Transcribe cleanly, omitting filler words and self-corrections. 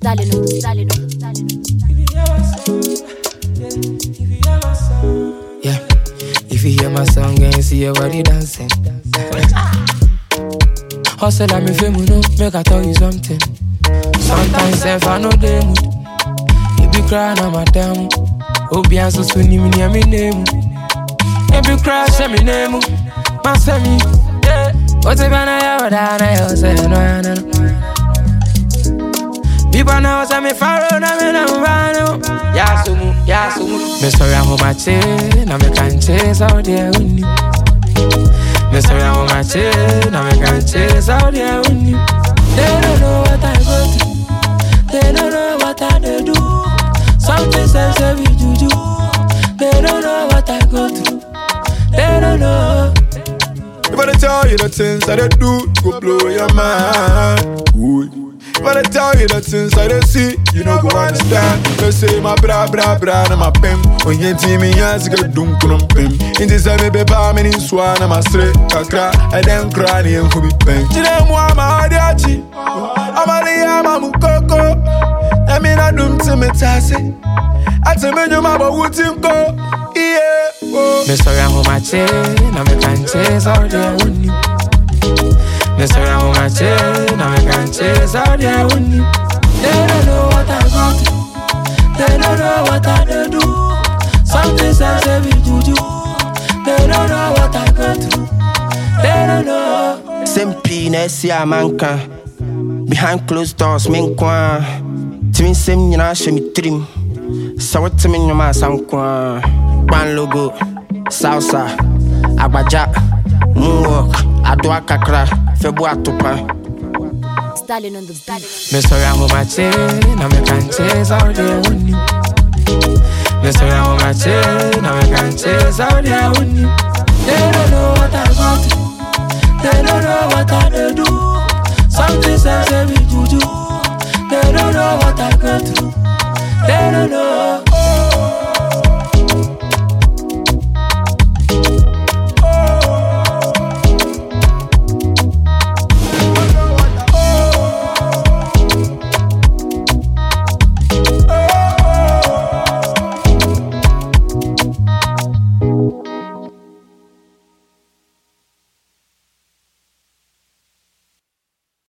Yeah, if you hear my song and you see your body dancing. Hustle like me famous, no, make I tell you something. Sometimes if I know the mood, you be crying on my damn. Obian so soon you near me name. You be crying, say me name. My semi, yeah. What's it gonna have down? I say no. People now say me follow, na me no run. Yeah, so me sorry I'm on my chain, now me can't chase out there with you. Me sorry I'm on my chain, now me can't chase out there with you. They don't know what I go through. They don't know what I do. Something says every juju. They don't know what I go through. They don't know. If I tell you the things that I do, go blow your mind. Ooh. If I tell you the things that I see, you know go understand. They say my bra na my pim. When you see me, yes, you don't come pim. In this time, baby, I'm in swan, I'm a straight kakra. I then cry and who be pain. You know, I'm a hadiachi. I'm a liam, I'm a coco. I mean, I don't see me tassy. I tell me, you're my wooden go. Yeah, oh. Me sorry, I'm on my chain. Now me can't chase out there with you. Me sorry, I'm on my chain. Now me can't chase out there with you. They don't know what I go through. They don't know what I do. Something says every juju. They don't know what I go through. They don't know. Simple, Nessie, manka. Behind closed doors, main quan. Twin sim, you know, show me trim. So what to me, you must sound quan. One logo, salsa, abaja, moonwalk, adwa kakra, febua tupa. Stalin on the beat. Me sorry I'm on my chain, now me can't chase out there with you. Me sorry I'm on my chain, now me can't chase out there with you.